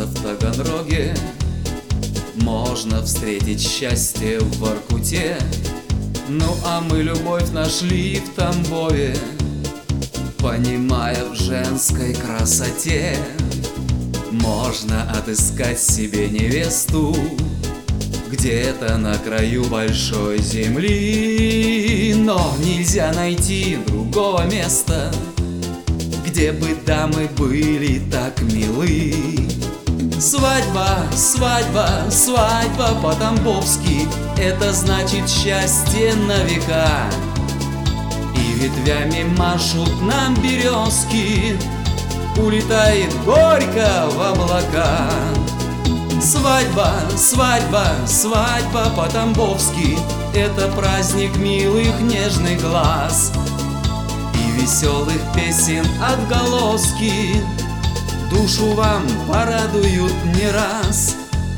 в Таганроге, можно встретить счастье в Воркуте. Ну а мы любовь нашли в Тамбове, понимая в женской красоте. Можно отыскать себе невесту где-то на краю большой земли, но нельзя найти другого места, где бы дамы были так милы. Свадьба, свадьба, свадьба по-тамбовски — это значит счастье на века. И ветвями машут нам березки, улетает горько в облака. Свадьба, свадьба, свадьба по-тамбовски — это праздник милых нежных глаз и веселых песен отголоски. Душу вам порадуют не раз.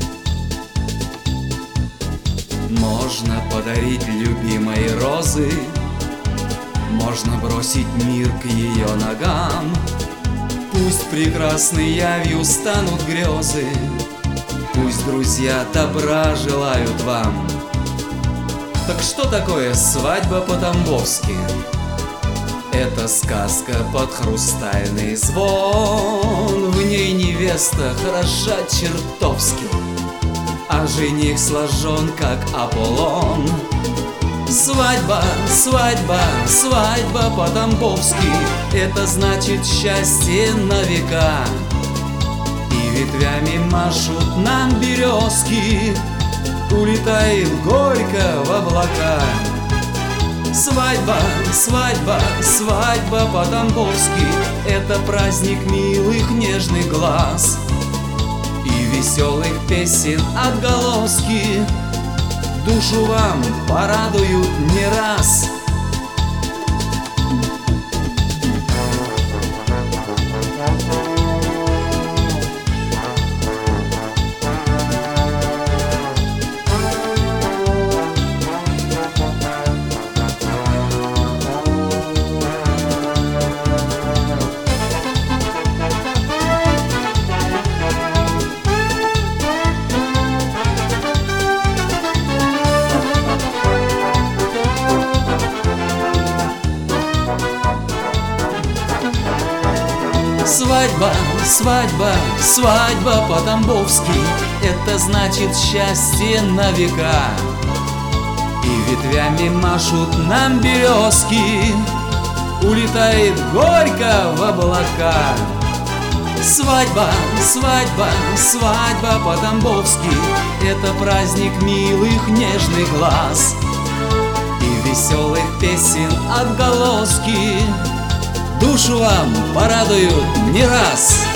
Можно подарить любимой розы, можно бросить мир к ее ногам. Пусть прекрасной явью станут грезы, пусть друзья добра желают вам. Так что такое свадьба по-тамбовски? Это сказка под хрустальный звон. В ней невеста хороша чертовски, а жених сложен как Аполлон. Свадьба, свадьба, свадьба по-тамбовски — это значит счастье на века. И ветвями машут нам березки, улетает горько в облака. Свадьба, свадьба, свадьба по-тамбовски — это праздник милых нежных глаз и веселых песен отголоски. Душу вам порадуют не раз. Свадьба, свадьба, свадьба по-тамбовски — это значит счастье на века. И ветвями машут нам березки, улетает горько в облака. Свадьба, свадьба, свадьба по-тамбовски — это праздник милых нежных глаз и веселых песен отголоски. Душу вам порадуют не раз.